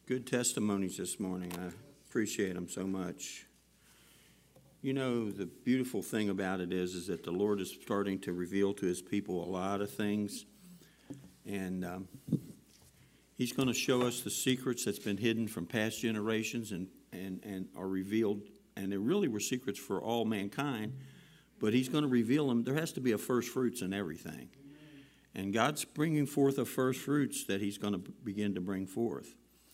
Good testimonies this morning. I appreciate them so much. You know, the beautiful thing about it is that the Lord is starting to reveal to his people a lot of things. And he's going to show us the secrets that's been hidden from past generations and are revealed. And they really were secrets for all mankind. But he's going to reveal them. There has to be a first fruits in everything. And God's bringing forth a first fruits that he's going to begin to bring forth.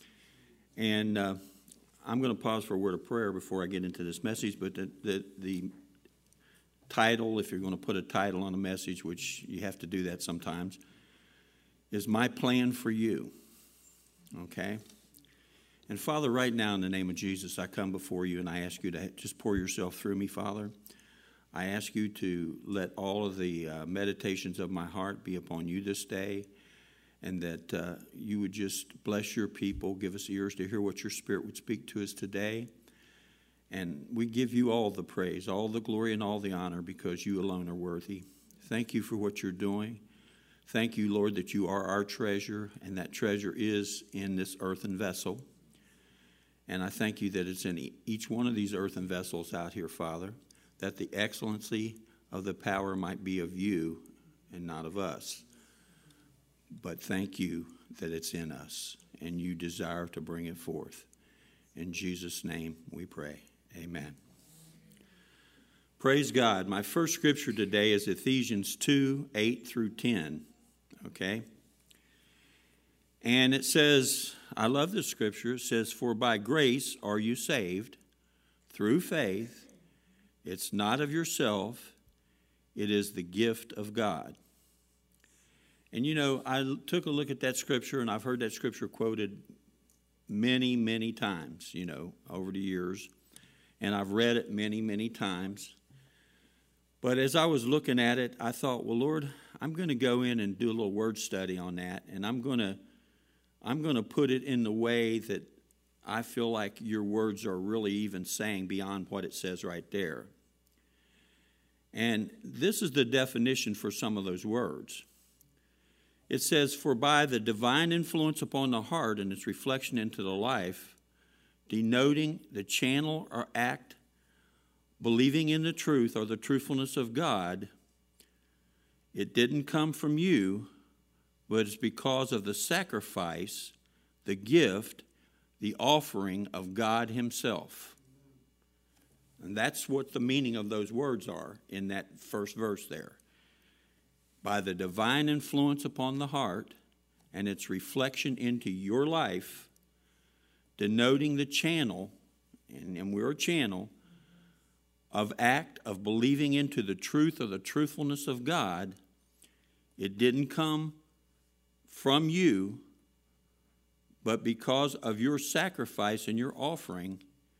And I'm going to pause for a word of prayer before I get into this message. But the title, if you're going to put a title on a message, which you have to do that sometimes, is My Plan for You. Okay? And Father, right now in the name of Jesus, I come before you and I ask you to just pour yourself through me, Father. I ask you to let all of the meditations of my heart be upon you this day, and that you would just bless your people, give us ears to hear what your Spirit would speak to us today. And we give you all the praise, all the glory, and all the honor because you alone are worthy. Thank you for what you're doing. Thank you, Lord, that you are our treasure, and that treasure is in this earthen vessel. And I thank you that it's in each one of these earthen vessels out here, Father, that the excellency of the power might be of you and not of us. But thank you that it's in us, and you desire to bring it forth. In Jesus' name we pray. Amen. Praise God. My first scripture today is Ephesians 2, 8 through 10. Okay? And it says, I love this scripture. It says, for by grace are you saved through faith. It's not of yourself. It is the gift of God. And, you know, I took a look at that scripture, and I've heard that scripture quoted many, many times, you know, over the years. And I've read it many, many times. But as I was looking at it, I thought, well, Lord, I'm going to go in and do a little word study on that. And I'm going to put it in the way that I feel like your words are really even saying beyond what it says right there. And this is the definition for some of those words. It says, for by the divine influence upon the heart and its reflection into the life, denoting the channel or act, believing in the truth or the truthfulness of God, it didn't come from you, but it's because of the sacrifice, the gift, the offering of God himself. And that's what the meaning of those words are in that first verse there. By the divine influence upon the heart and its reflection into your life, denoting the channel, and we're a channel, of act of believing into the truth or the truthfulness of God, it didn't come from you, but because of your sacrifice and your offering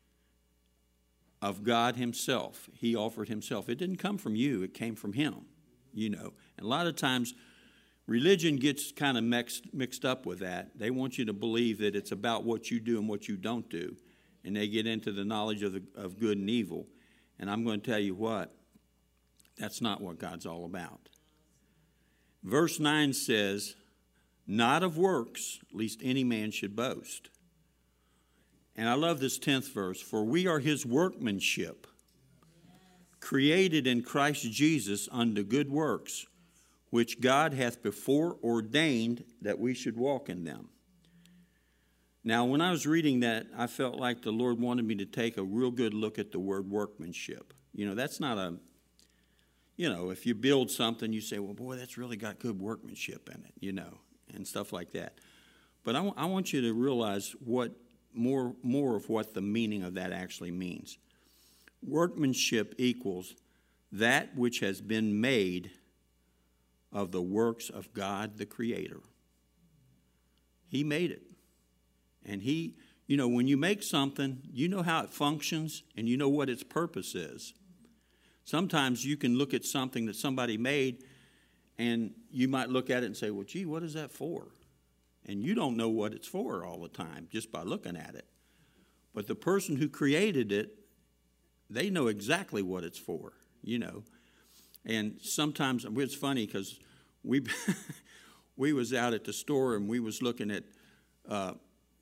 of God himself. He offered himself. It didn't come from you. It came from him, you know. And a lot of times, religion gets kind of mixed up with that. They want you to believe that it's about what you do and what you don't do. And they get into the knowledge of good and evil. And I'm going to tell you what, that's not what God's all about. Verse 9 says, not of works, lest any man should boast. And I love this 10th verse. For we are his workmanship, created in Christ Jesus unto good works, which God hath before ordained that we should walk in them. Now, when I was reading that, I felt like the Lord wanted me to take a real good look at the word workmanship. You know, that's not a, you know, if you build something, you say, well, boy, that's really got good workmanship in it, you know, and stuff like that. But I want you to realize what more of what the meaning of that actually means. Workmanship equals that which has been made of the works of God the Creator. He made it. And he, you know, when you make something, you know how it functions and you know what its purpose is. Sometimes you can look at something that somebody made and you might look at it and say, well, gee, what is that for? And you don't know what it's for all the time just by looking at it. But the person who created it, they know exactly what it's for, you know. And sometimes, it's funny because we was out at the store and we was looking at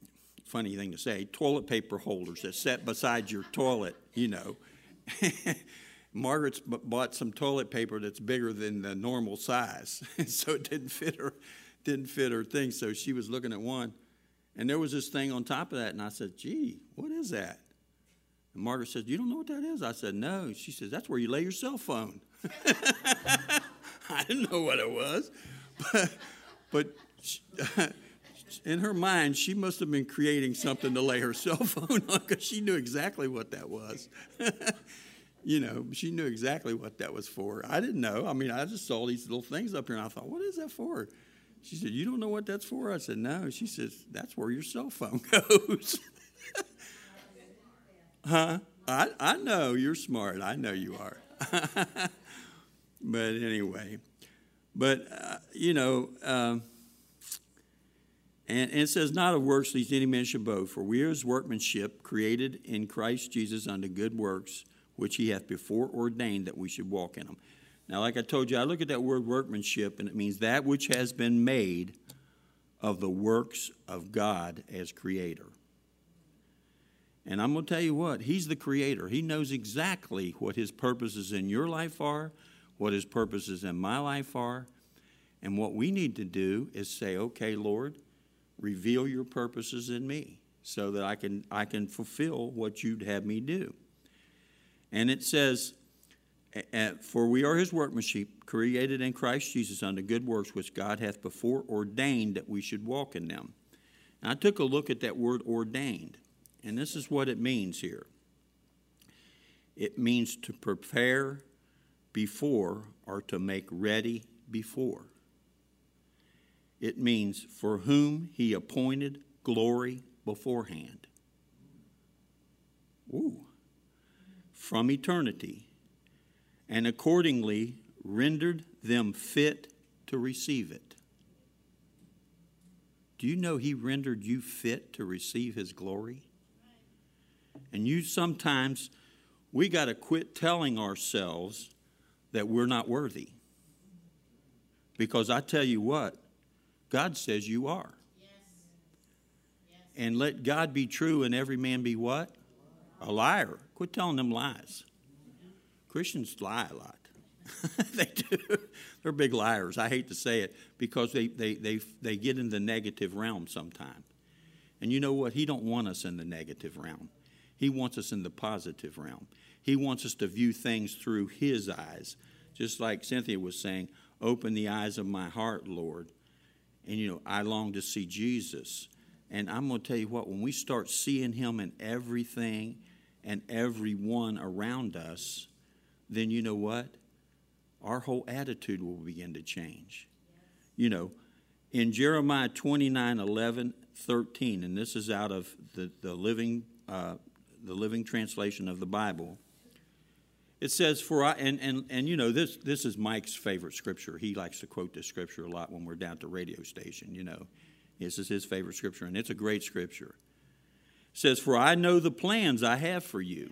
funny thing to say, toilet paper holders that sat beside your toilet, you know. Margaret's bought some toilet paper that's bigger than the normal size, so it didn't fit her thing. So she was looking at one, and there was this thing on top of that, and I said, "Gee, what is that?" And Margaret said, "You don't know what that is?" I said, "No." She says, "That's where you lay your cell phone." I didn't know what it was, but in her mind, she must have been creating something to lay her cell phone on, because she knew exactly what that was. You know, she knew exactly what that was for. I didn't know. I mean, I just saw these little things up here, and I thought, what is that for? She said, "You don't know what that's for?" I said, "No." She says, "That's where your cell phone goes." Huh? I know. You're smart. I know you are. But anyway. But, you know, and it says, "Not of works, lest any man should boast. For we are his workmanship, created in Christ Jesus unto good works, which he hath before ordained that we should walk in them." Now, like I told you, I look at that word workmanship, and it means that which has been made of the works of God as creator. And I'm going to tell you what, he's the creator. He knows exactly what his purposes in your life are, what his purposes in my life are. And what we need to do is say, "Okay, Lord, reveal your purposes in me so that I can fulfill what you'd have me do." And it says, "For we are his workmanship, created in Christ Jesus unto good works, which God hath before ordained that we should walk in them." And I took a look at that word ordained, and this is what it means here. It means to prepare before, or to make ready before. It means for whom he appointed glory beforehand. Ooh. From eternity, and accordingly rendered them fit to receive it. Do you know he rendered you fit to receive his glory? And sometimes, we got to quit telling ourselves that we're not worthy. Because I tell you what, God says you are. Yes. Yes. And let God be true and every man be what? A liar. Quit telling them lies. Christians lie a lot. They do. They're big liars. I hate to say it, because they get in the negative realm sometimes. And you know what? He don't want us in the negative realm. He wants us in the positive realm. He wants us to view things through his eyes. Just like Cynthia was saying, "Open the eyes of my heart, Lord." And, you know, I long to see Jesus. And I'm going to tell you what, when we start seeing him in everything and everyone around us, then you know what? Our whole attitude will begin to change. You know, in Jeremiah 29:11-13, and this is out of the living translation of the Bible. It says, and you know, this is Mike's favorite scripture. He likes to quote this scripture a lot when we're down at the radio station, you know. This is his favorite scripture, and it's a great scripture. It says, "For I know the plans I have for you."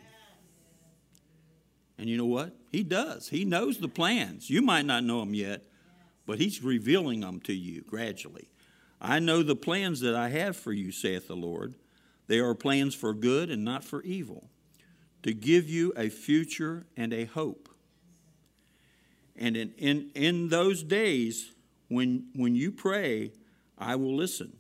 And you know what? He does. He knows the plans. You might not know them yet, but he's revealing them to you gradually. "I know the plans that I have for you, saith the Lord. They are plans for good and not for evil, to give you a future and a hope. And in those days, when you pray, I will listen.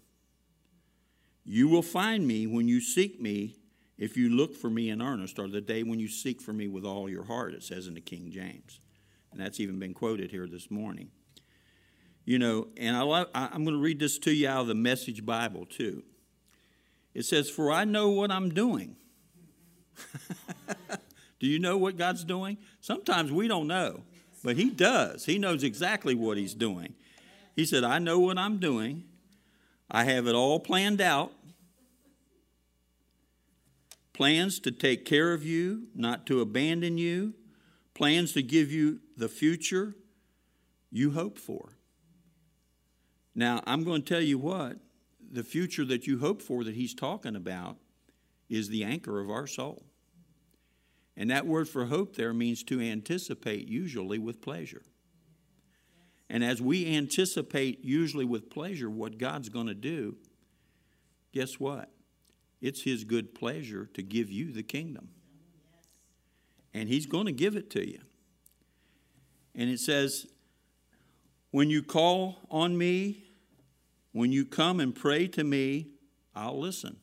You will find me when you seek me, if you look for me in earnest," or the day when you seek for me with all your heart, it says in the King James. And that's even been quoted here this morning. You know, and I'm going to read this to you out of the Message Bible too. It says, "For I know what I'm doing." Do you know what God's doing? Sometimes we don't know, but he does. He knows exactly what he's doing. He said, "I know what I'm doing. I have it all planned out. Plans to take care of you, not to abandon you. Plans to give you the future you hope for." Now, I'm going to tell you what, the future that you hope for that he's talking about is the anchor of our soul. And that word for hope there means to anticipate, usually with pleasure. And as we anticipate, usually with pleasure, what God's going to do, guess what? It's his good pleasure to give you the kingdom. And he's going to give it to you. And it says, when you call on me, when you come and pray to me, I'll listen.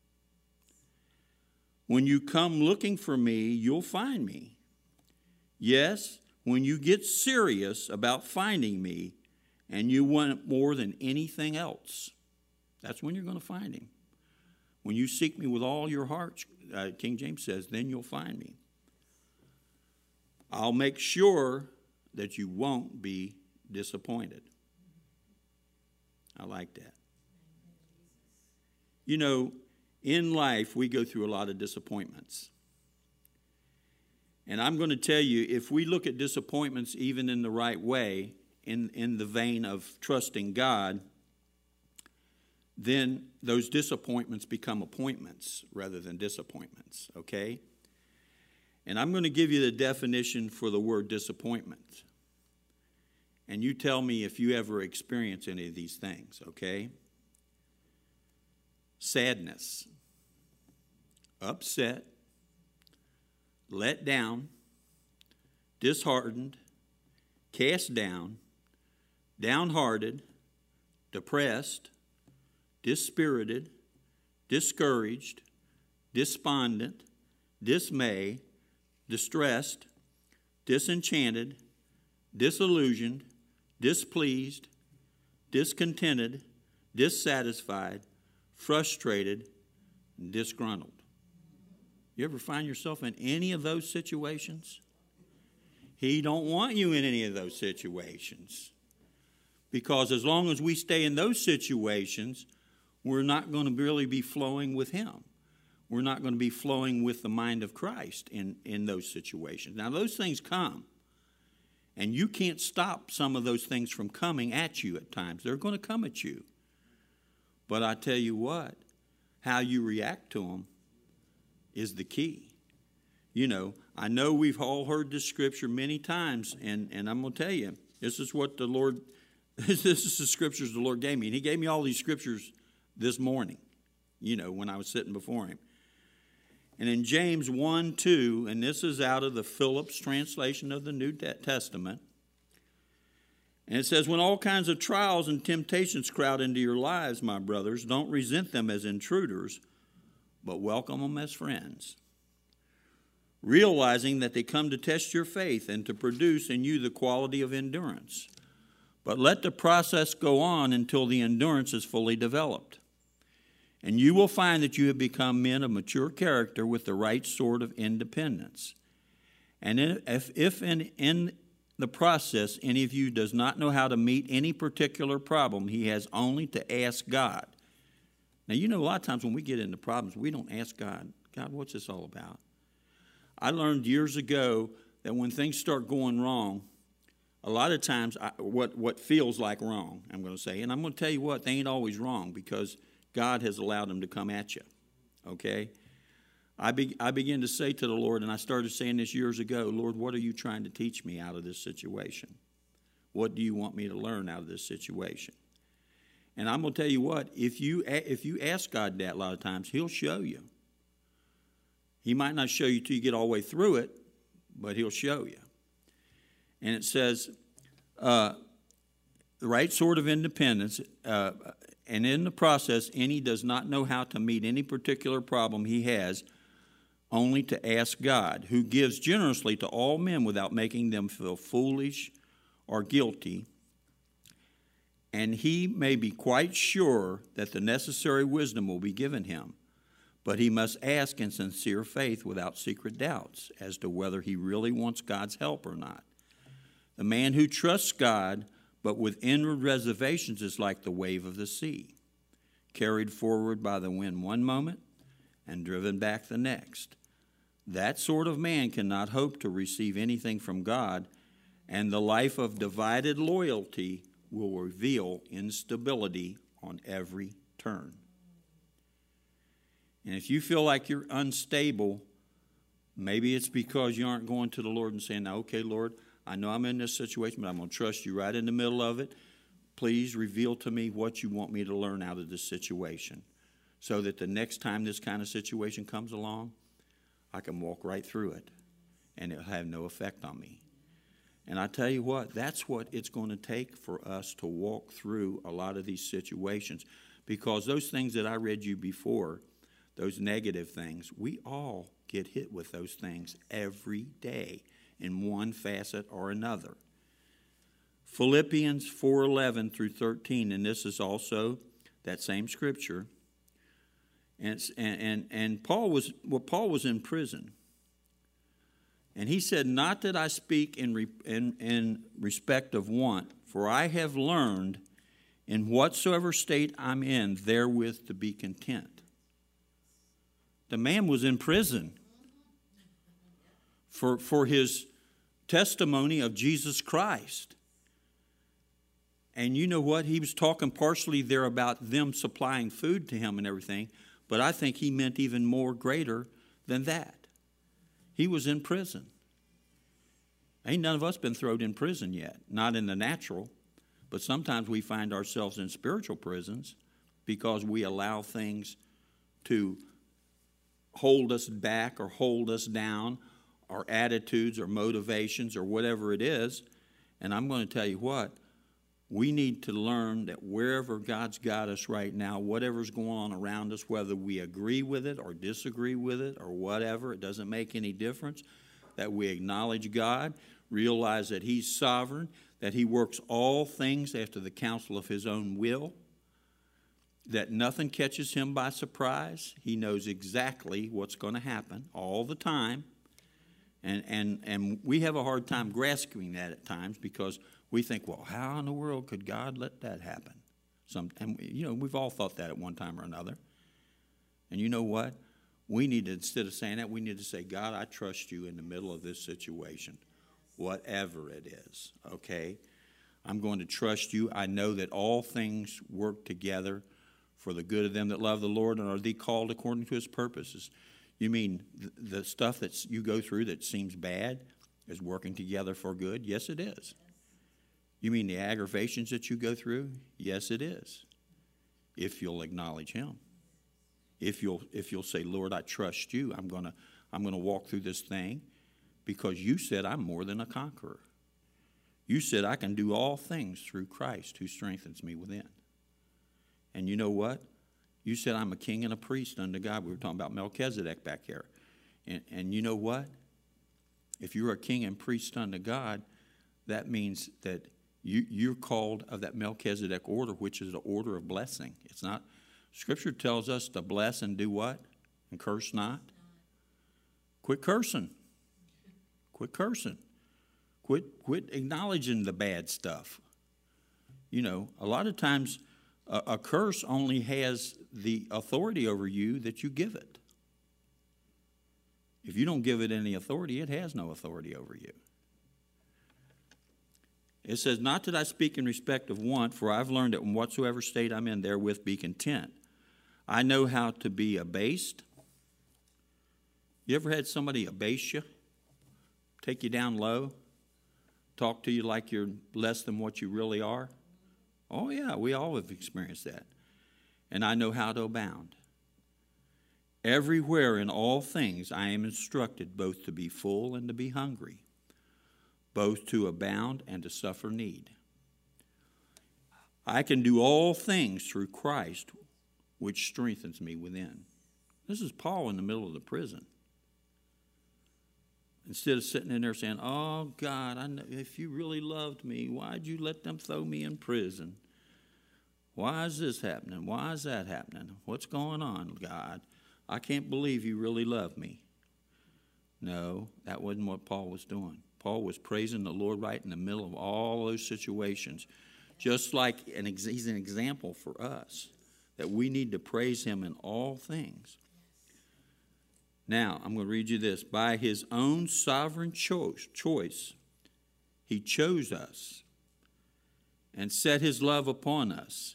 When you come looking for me, you'll find me. Yes, when you get serious about finding me and you want it more than anything else, that's when you're going to find him. When you seek me with all your heart, King James says, then you'll find me. I'll make sure that you won't be disappointed. I like that. You know, in life, we go through a lot of disappointments. And I'm going to tell you, if we look at disappointments even in the right way, in the vein of trusting God, then those disappointments become appointments rather than disappointments, okay? And I'm going to give you the definition for the word disappointment. And you tell me if you ever experience any of these things, okay? Sadness, upset, let down, disheartened, cast down, downhearted, depressed, dispirited, discouraged, despondent, dismay, distressed, disenchanted, disillusioned, displeased, discontented, dissatisfied, frustrated, and disgruntled. You ever find yourself in any of those situations? He don't want you in any of those situations. Because as long as we stay in those situations, we're not going to really be flowing with him. We're not going to be flowing with the mind of Christ in those situations. Now, those things come. And you can't stop some of those things from coming at you at times. They're going to come at you. But I tell you what, how you react to them is the key. You know, I know we've all heard this scripture many times, and I'm going to tell you, this is what the Lord, this is the scriptures the Lord gave me. And he gave me all these scriptures this morning, you know, when I was sitting before him. And in James 1:2, and this is out of the Phillips translation of the New Testament, and it says, when all kinds of trials and temptations crowd into your lives, my brothers, don't resent them as intruders, but welcome them as friends, realizing that they come to test your faith and to produce in you the quality of endurance. But let the process go on until the endurance is fully developed. And you will find that you have become men of mature character with the right sort of independence. And if in the process any of you does not know how to meet any particular problem, he has only to ask God. Now, you know, a lot of times when we get into problems, we don't ask God, God, what's this all about? I learned years ago that when things start going wrong, a lot of times what feels like wrong, I'm going to say, and I'm going to tell you what, they ain't always wrong because God has allowed them to come at you, okay? I began to say to the Lord, and I started saying this years ago, Lord, what are you trying to teach me out of this situation? What do you want me to learn out of this situation? And I'm going to tell you what, if you ask God that a lot of times, he'll show you. He might not show you till you get all the way through it, but he'll show you. And it says, the right sort of independence, and in the process, any does not know how to meet any particular problem he has, only to ask God, who gives generously to all men without making them feel foolish or guilty. And he may be quite sure that the necessary wisdom will be given him. But he must ask in sincere faith without secret doubts as to whether he really wants God's help or not. The man who trusts God but with inward reservations is like the wave of the sea, carried forward by the wind one moment and driven back the next. That sort of man cannot hope to receive anything from God, and the life of divided loyalty will reveal instability on every turn. And if you feel like you're unstable, maybe it's because you aren't going to the Lord and saying, now, okay, Lord, I know I'm in this situation, but I'm going to trust you right in the middle of it. Please reveal to me what you want me to learn out of this situation. so that the next time this kind of situation comes along, I can walk right through it and it'll have no effect on me. And I tell you what, that's what it's going to take for us to walk through a lot of these situations, because those things that I read you before, those negative things, we all get hit with those things every day in one facet or another. Philippians 4:11 through 13, and this is also that same scripture. And Paul was in prison. And he said, "Not that I speak in respect of want, for I have learned in whatsoever state I'm in, therewith to be content." The man was in prison for his testimony of Jesus Christ. And you know what? He was talking partially there about them supplying food to him and everything, but I think he meant even more greater than that. He was in prison. Ain't none of us been thrown in prison yet, not in the natural, but sometimes we find ourselves in spiritual prisons because we allow things to hold us back or hold us down, our attitudes or motivations or whatever it is. And I'm going to tell you what, we need to learn that wherever God's got us right now, whatever's going on around us, whether we agree with it or disagree with it or whatever, it doesn't make any difference, that we acknowledge God, realize that He's sovereign, that He works all things after the counsel of His own will, that nothing catches Him by surprise. He knows exactly what's going to happen all the time. And we have a hard time grasping that at times because we think, well, how in the world could God let that happen? And we've all thought that at one time or another. And you know what? We need to, instead of saying that, we need to say, God, I trust you in the middle of this situation, whatever it is, okay? I'm going to trust you. I know that all things work together for the good of them that love the Lord and are they called according to His purposes. You mean the stuff that you go through that seems bad is working together for good? Yes, it is. You mean the aggravations that you go through? Yes, it is. If you'll acknowledge Him. If you'll say, Lord, I trust you. I'm gonna walk through this thing because you said I'm more than a conqueror. You said I can do all things through Christ who strengthens me within. And you know what? You said I'm a king and a priest unto God. We were talking about Melchizedek back here. And you know what? If you're a king and priest unto God, that means that you're called of that Melchizedek order, which is the order of blessing. It's not. Scripture tells us to bless and do what? And curse not. Quit cursing. Quit cursing. Quit acknowledging the bad stuff. You know, a lot of times a curse only has the authority over you that you give it. If you don't give it any authority, it has no authority over you. It says, not that I speak in respect of want, for I've learned that in whatsoever state I'm in, therewith be content. I know how to be abased. You ever had somebody abase you? Take you down low? Talk to you like you're less than what you really are? Oh, yeah, we all have experienced that. And I know how to abound. Everywhere in all things I am instructed both to be full and to be hungry, both to abound and to suffer need. I can do all things through Christ, which strengthens me within. This is Paul in the middle of the prison. Instead of sitting in there saying, oh, God, I know, if you really loved me, why'd you let them throw me in prison? Why is this happening? Why is that happening? What's going on, God? I can't believe you really love me. No, that wasn't what Paul was doing. Paul was praising the Lord right in the middle of all those situations. Just like he's an example for us, that we need to praise Him in all things. Now, I'm going to read you this. By His own sovereign choice, He chose us and set His love upon us.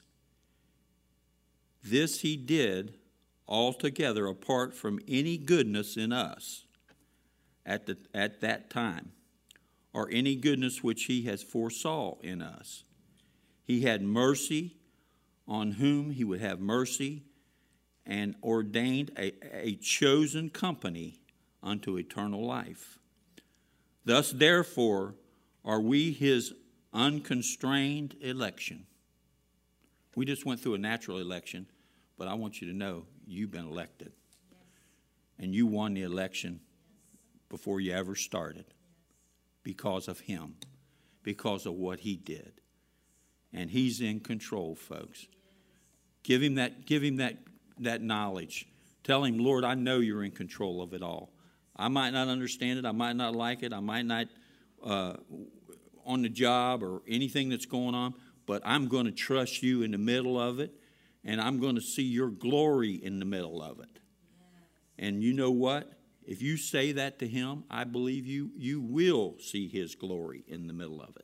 This He did altogether apart from any goodness in us at that time, or any goodness which He has foresaw in us. He had mercy on whom He would have mercy, and ordained a chosen company unto eternal life. Thus, therefore, are we his unconstrained election. We just went through a natural election, but I want you to know you've been elected. And you won the election before you ever started because of him, because of what he did. And he's in control, folks. Give him that knowledge. Tell him, Lord, I know you're in control of it all. I might not understand it. I might not like it. I might not on the job or anything that's going on, but I'm going to trust you in the middle of it, and I'm going to see your glory in the middle of it. And you know what? If you say that to him, I believe you will see his glory in the middle of it.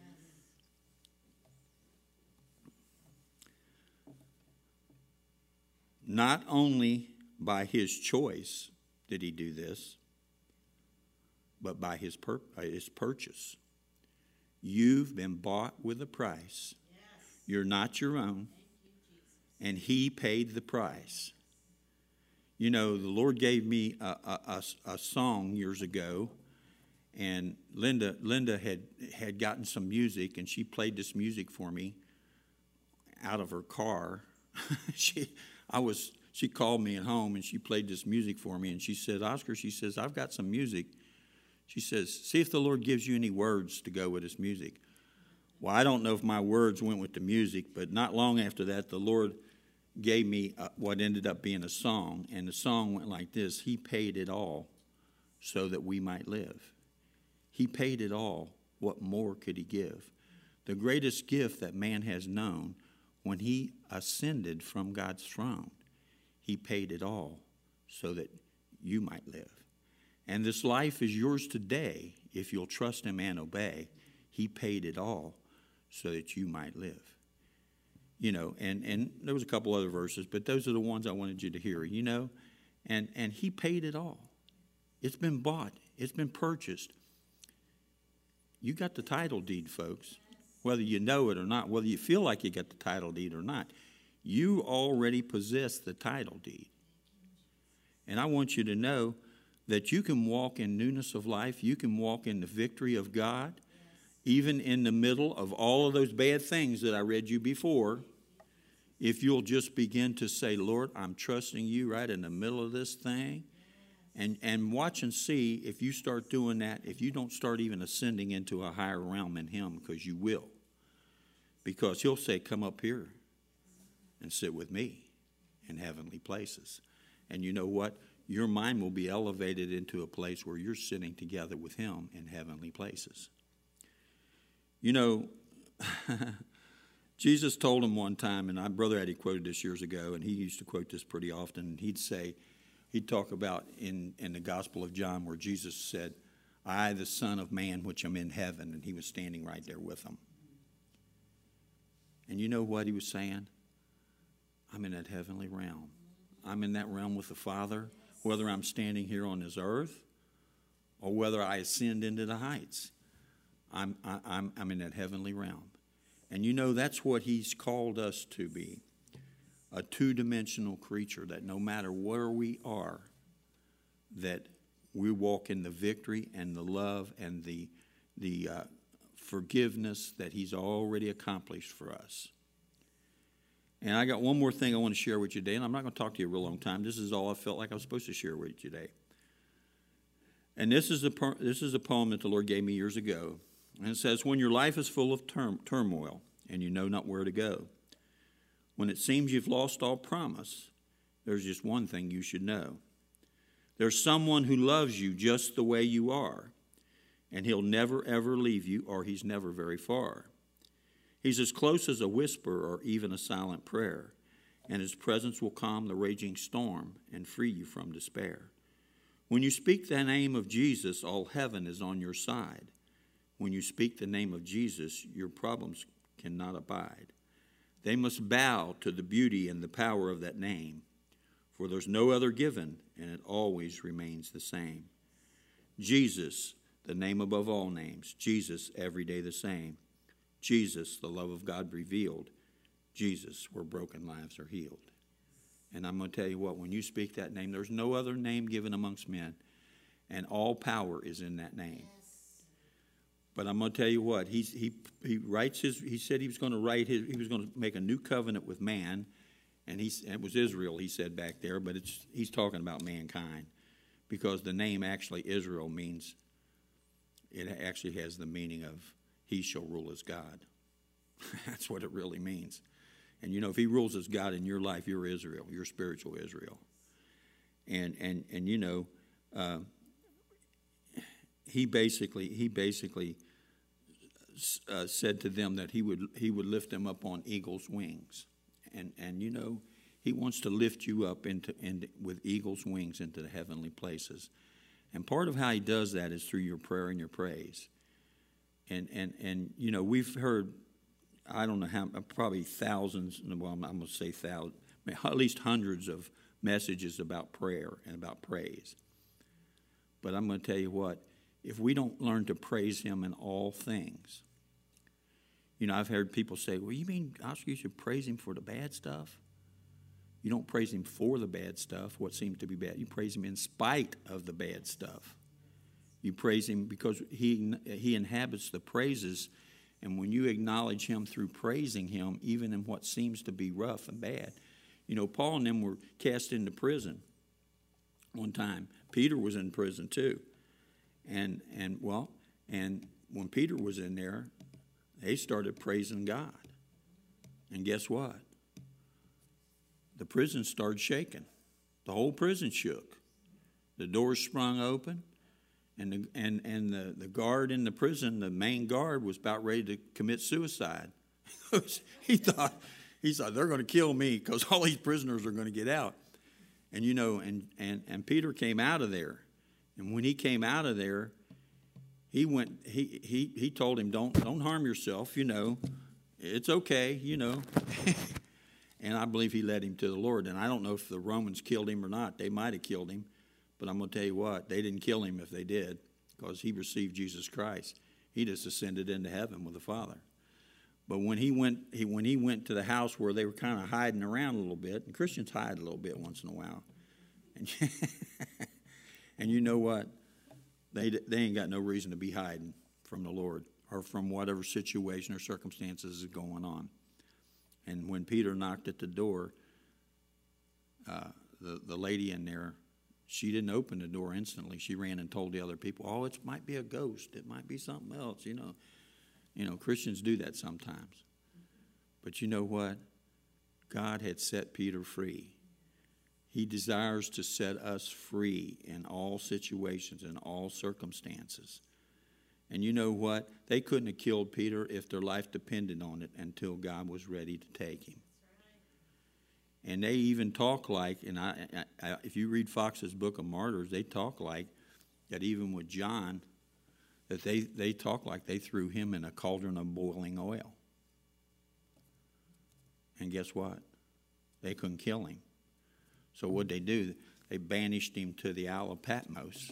Not only by his choice did he do this, but by his purchase. You've been bought with a price. Yes. You're not your own. And he paid the price. You know, the Lord gave me a song years ago, and Linda had gotten some music, and she played this music for me out of her car. She called me at home, and she played this music for me, and she said, Oscar, she says, I've got some music. She says, see if the Lord gives you any words to go with this music. Well, I don't know if my words went with the music, but not long after that, the Lord gave me what ended up being a song, and the song went like this: He paid it all so that we might live. He paid it all. What more could he give? The greatest gift that man has known, when he ascended from God's throne, he paid it all so that you might live. And this life is yours today if you'll trust him and obey. He paid it all so that you might live. You know, and there was a couple other verses, but those are the ones I wanted you to hear, you know. And he paid it all. It's been bought. It's been purchased. You got the title deed, folks. Whether you know it or not, whether you feel like you got the title deed or not, you already possess the title deed. And I want you to know that you can walk in newness of life. You can walk in the victory of God, even in the middle of all of those bad things that I read you before. If you'll just begin to say, Lord, I'm trusting you right in the middle of this thing. And watch and see if you start doing that, if you don't start even ascending into a higher realm in him, because you will. Because he'll say, come up here and sit with me in heavenly places. And you know what? Your mind will be elevated into a place where you're sitting together with him in heavenly places. You know, Jesus told him one time, and my brother Eddie quoted this years ago, and he used to quote this pretty often. He'd talk about in the Gospel of John where Jesus said, I, the Son of Man, which am in heaven, and he was standing right there with them. And you know what he was saying? I'm in that heavenly realm. I'm in that realm with the Father, whether I'm standing here on this earth or whether I ascend into the heights. I'm in that heavenly realm. And you know, that's what he's called us to be, a two-dimensional creature, that no matter where we are, that we walk in the victory and the love and the forgiveness that he's already accomplished for us. And I got one more thing I want to share with you today, and I'm not going to talk to you a real long time. This is all I felt like I was supposed to share with you today. And this is a poem that the Lord gave me years ago. And it says, when your life is full of turmoil and you know not where to go, when it seems you've lost all promise, there's just one thing you should know. There's someone who loves you just the way you are, and he'll never, ever leave you, or he's never very far. He's as close as a whisper or even a silent prayer, and his presence will calm the raging storm and free you from despair. When you speak the name of Jesus, all heaven is on your side. When you speak the name of Jesus, your problems cannot abide. They must bow to the beauty and the power of that name, for there's no other given, and it always remains the same. Jesus, the name above all names. Jesus, every day the same. Jesus, the love of God revealed. Jesus, where broken lives are healed. And I'm going to tell you what, when you speak that name, there's no other name given amongst men. And all power is in that name. But I'm going to tell you what, he said he was going to make a new covenant with man. And it was Israel, he said back there, but he's talking about mankind. Because the name actually Israel means, it actually has the meaning of he shall rule as God. That's what it really means. And if he rules as God in your life, you're Israel, you're spiritual Israel. And he basically said to them that he would lift them up on eagle's wings. And he wants to lift you up with eagle's wings into the heavenly places. And part of how he does that is through your prayer and your praise. And we've heard, I don't know how, probably thousands, well, I'm going to say thousands, at least hundreds of messages about prayer and about praise. But I'm going to tell you what, if we don't learn to praise him in all things, I've heard people say, well, you mean, Oscar, you should praise him for the bad stuff? You don't praise him for the bad stuff, what seems to be bad. You praise him in spite of the bad stuff. You praise him because he inhabits the praises. And when you acknowledge him through praising him, even in what seems to be rough and bad. Paul and them were cast into prison one time. Peter was in prison too. And when Peter was in there, they started praising God. And guess what? The prison started shaking. The whole prison shook. The doors sprung open. And the guard in the prison, the main guard, was about ready to commit suicide. he thought they're going to kill me because all these prisoners are going to get out. And and Peter came out of there. And when he came out of there, he told him, don't harm yourself, It's okay, And I believe he led him to the Lord. And I don't know if the Romans killed him or not. They might have killed him. But I'm going to tell you what, they didn't kill him if they did, because he received Jesus Christ. He just ascended into heaven with the Father. But when he went to the house where they were kind of hiding around a little bit, and Christians hide a little bit once in a while, and you know what? They ain't got no reason to be hiding from the Lord or from whatever situation or circumstances is going on. And when Peter knocked at the door, the lady in there, she didn't open the door instantly. She ran and told the other people, oh, it might be a ghost. It might be something else, Christians do that sometimes. But you know what? God had set Peter free. He desires to set us free in all situations, in all circumstances. And you know what? They couldn't have killed Peter if their life depended on it until God was ready to take him. And they even talk like, and if you read Fox's Book of Martyrs, they talk like that even with John, that they talk like they threw him in a cauldron of boiling oil. And guess what? They couldn't kill him. So what'd they do? They banished him to the Isle of Patmos.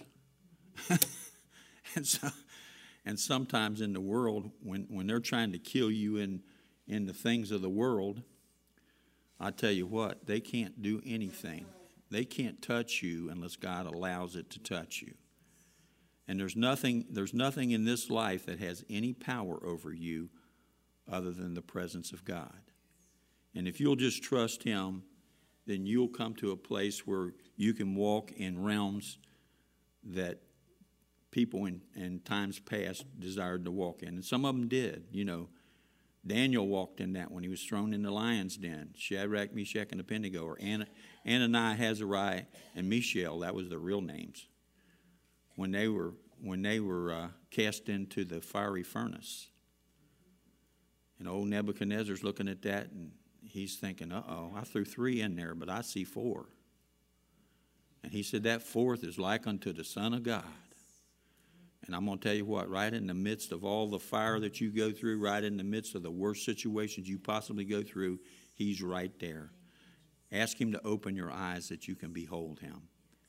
And sometimes in the world, when they're trying to kill you in the things of the world, I tell you what, they can't do anything. They can't touch you unless God allows it to touch you. And there's nothing in this life that has any power over you other than the presence of God. And if you'll just trust him, then you'll come to a place where you can walk in realms that people in times past desired to walk in. And some of them did, Daniel walked in that when he was thrown in the lion's den. Shadrach, Meshach, and Abednego, or Ananias, Azariah, and Mishael. That was their real names. When they were cast into the fiery furnace. And old Nebuchadnezzar's looking at that, and he's thinking, uh-oh, I threw 3 in there, but I see 4. And he said, that 4th is like unto the Son of God. And I'm going to tell you what, right in the midst of all the fire that you go through, right in the midst of the worst situations you possibly go through, he's right there. Ask him to open your eyes that you can behold him.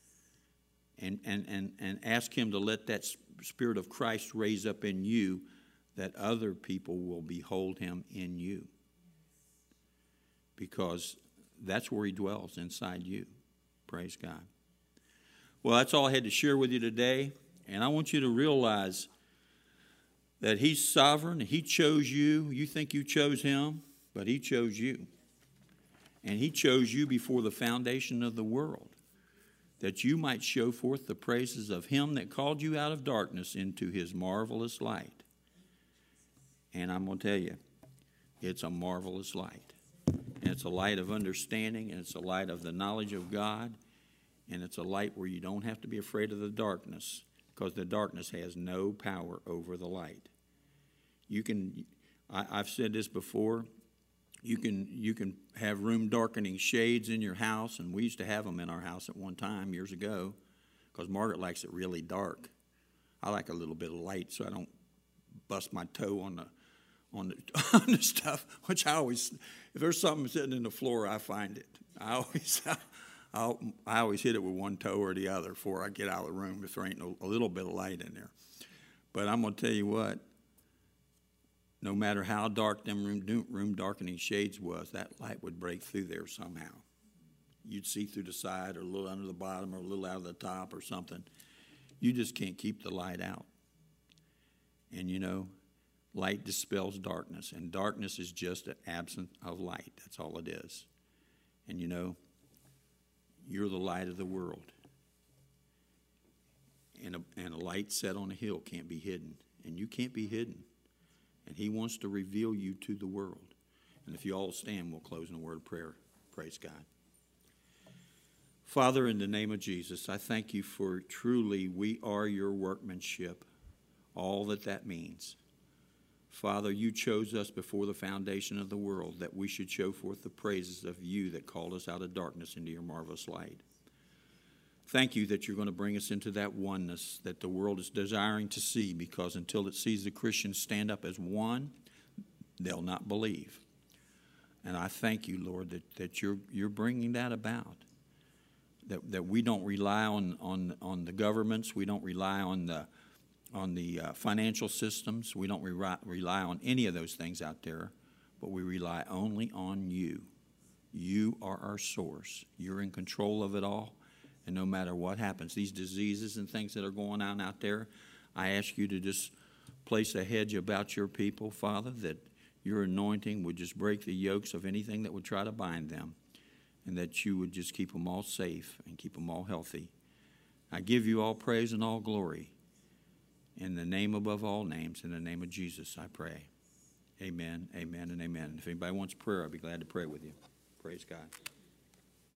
And ask him to let that Spirit of Christ raise up in you that other people will behold him in you. Because that's where he dwells, inside you. Praise God. Well, that's all I had to share with you today. And I want you to realize that he's sovereign. He chose you. You think you chose him, but he chose you. And he chose you before the foundation of the world, that you might show forth the praises of him that called you out of darkness into his marvelous light. And I'm going to tell you, it's a marvelous light. And it's a light of understanding, and it's a light of the knowledge of God, and it's a light where you don't have to be afraid of the darkness, because the darkness has no power over the light. I've said this before, you can have room darkening shades in your house, and we used to have them in our house at one time years ago, because Margaret likes it really dark. I like a little bit of light so I don't bust my toe on the stuff, which I always, if there's something sitting in the floor, I find it. I always hit it with one toe or the other before I get out of the room if there ain't a little bit of light in there. But I'm going to tell you what, no matter how dark them room darkening shades was, that light would break through there somehow. You'd see through the side or a little under the bottom or a little out of the top or something. You just can't keep the light out. And you know, light dispels darkness, and darkness is just an absence of light. That's all it is. And you know, you're the light of the world. And a light set on a hill can't be hidden, and you can't be hidden. And he wants to reveal you to the world. And if you all stand, we'll close in a word of prayer. Praise God. Father, in the name of Jesus, I thank you for truly we are your workmanship, all that means. Father, you chose us before the foundation of the world that we should show forth the praises of you that called us out of darkness into your marvelous light. Thank you that you're going to bring us into that oneness that the world is desiring to see, because until it sees the Christians stand up as one, they'll not believe. And I thank you, Lord, that you're bringing that about. That we don't rely on the governments, we don't rely on the financial systems, we don't rely on any of those things out there, but we rely only on you. You are our source. You're in control of it all. And no matter what happens, these diseases and things that are going on out there, I ask you to just place a hedge about your people, Father, that your anointing would just break the yokes of anything that would try to bind them, and that you would just keep them all safe and keep them all healthy. I give you all praise and all glory. In the name above all names, in the name of Jesus, I pray. Amen, amen, and amen. If anybody wants prayer, I'd be glad to pray with you. Praise God.